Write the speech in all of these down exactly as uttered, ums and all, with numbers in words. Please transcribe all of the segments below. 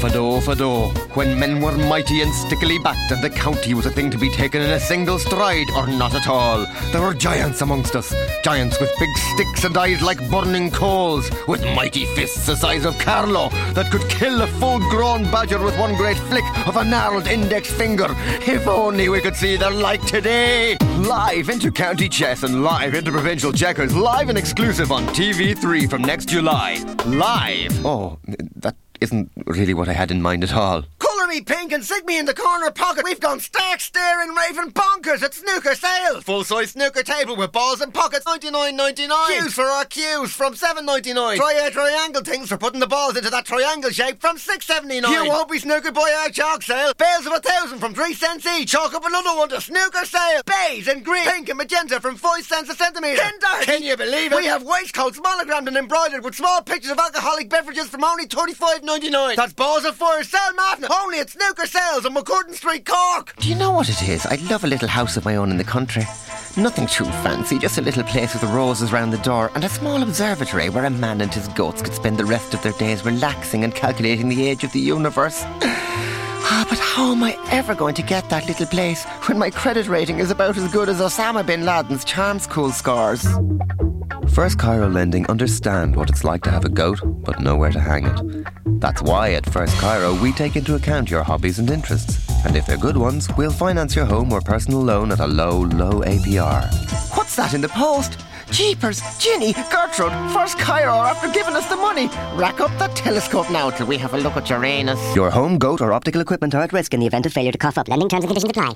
Fado, Fado. When men were mighty and stickily backed, and the county was a thing to be taken in a single stride, or not at all. There were giants amongst us. Giants with big sticks and eyes like burning coals, with mighty fists the size of Carlo, that could kill a full-grown badger with one great flick of a gnarled index finger. If only we could see their like today. Live into county chess and live into provincial checkers, live and exclusive on T V three from next July. Live. Oh, that isn't really what I had in mind at all. Colour me pink and stick me in the corner pocket. We've gone stark staring raving bonkers at snooker sale. Full size snooker table with balls and pockets, ninety-nine ninety-nine. Cues for our cues from seven ninety-nine. Try our triangle things for putting the balls into that triangle shape from six seventy-nine. You won't be snookered by our chalk sale. Bales of a thousand from three cents each. Chalk up another one to snooker sale. Beige and green, pink and magenta from five cents a centimetre. Ten Can you believe it? We have waistcoats monogrammed and embroidered with small pictures of alcoholic beverages from only thirty-five ninety-nine. That's balls of fire. Sell Martin only at Snooker Sales on McCurtain Street, Cork. Do you know what it is? I'd love a little house of my own in the country. Nothing too fancy, just a little place with roses round the door and a small observatory where a man and his goats could spend the rest of their days relaxing and calculating the age of the universe. Ah, but how am I ever going to get that little place when my credit rating is about as good as Osama bin Laden's charm school scores? First Cairo Lending understand what it's like to have a goat, but know where to hang it. That's why at First Cairo we take into account your hobbies and interests. And if they're good ones, we'll finance your home or personal loan at a low, low A P R. What's that in the post? Jeepers, Ginny, Gertrude, First Cairo are after giving us the money. Rack up that telescope now till we have a look at Uranus. Your home, goat or optical equipment are at risk in the event of failure to cough up. Lending terms and conditions apply.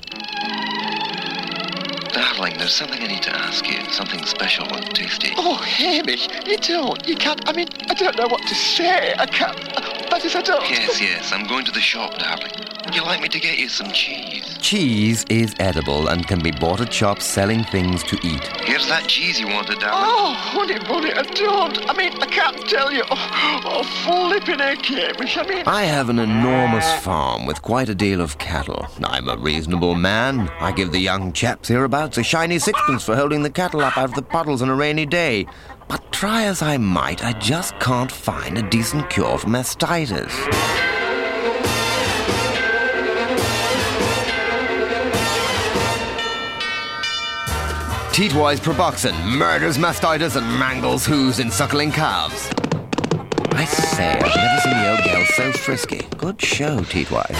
Darling, there's something I need to ask you. Something special and tasty. Oh, Hamish, you don't. You can't. I mean, I don't know what to say. I can't. That is, I don't. Yes, yes, I'm going to the shop, darling. Would you like me to get you some cheese? Cheese is edible and can be bought at shops selling things to eat. Here's that cheese you wanted, darling. Oh, honey bunny, I don't. I mean, I can't tell you. Oh, oh flipping heck, Hamish. I mean... I have an enormous farm with quite a deal of cattle. I'm a reasonable man. I give the young chaps hereabouts a shiny sixpence for holding the cattle up out of the puddles on a rainy day. But try as I might, I just can't find a decent cure for mastitis. Teatwise Proboxin murders mastitis and mangles hooves in suckling calves. I say, I've never seen the old girl so frisky. Good show, Teatwise.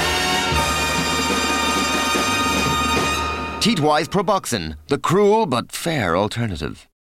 Teatwise Proboxin, the cruel but fair alternative.